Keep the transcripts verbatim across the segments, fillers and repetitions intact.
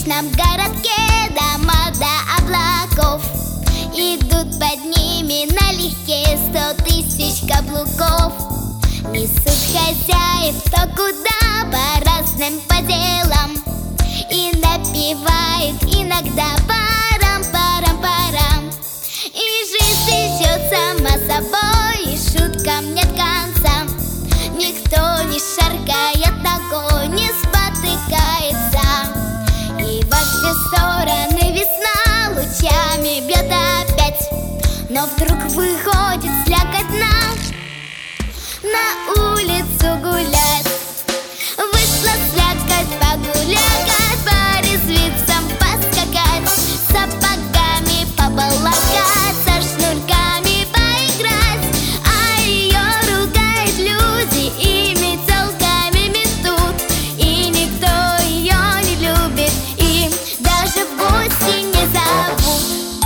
приличном городке дома до облаков. Идут под ними налегке сто тысяч каблуков. Несут хозяев кто куда по разным поделам и напевают иногда парам-парам-парам. И жизнь течет сама собой, и шуткам нет конца. Никто не шаркает ногой, не спотыкается. И во все стороны весна лучами бьет опять. Но вдруг выходит слякоть нам на улицу гулять. Вышла слякоть погулять, по резвицам поскакать, сапогами побалакать, со шнурками поиграть. А ее ругают люди и метелками метут, и никто ее не любит, и даже в гости не зовут.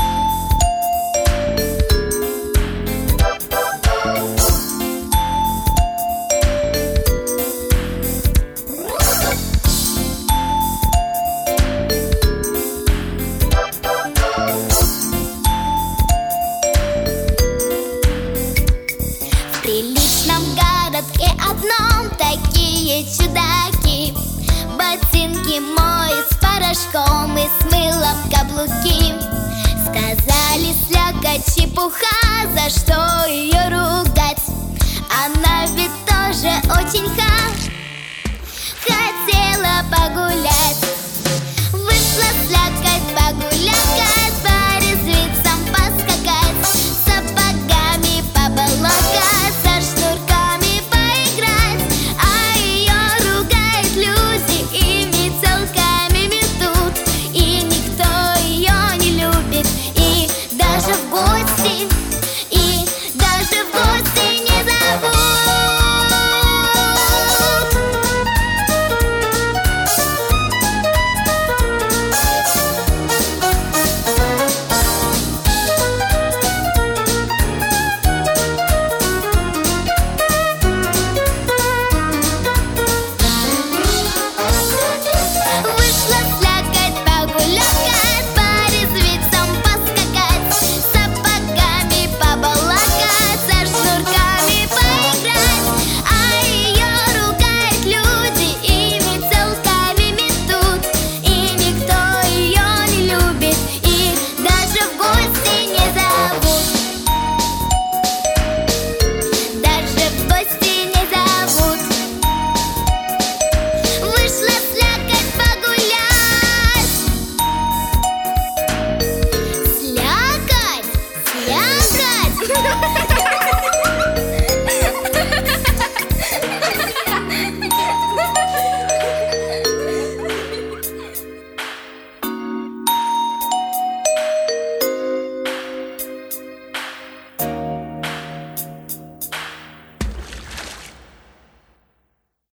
В приличном городке одном такие чудаки ботинки моют с порошком и с мылом каблуки. Сказали, слякоть чепуха, за что ее ругать? Она ведь тоже очень ха хотела погулять.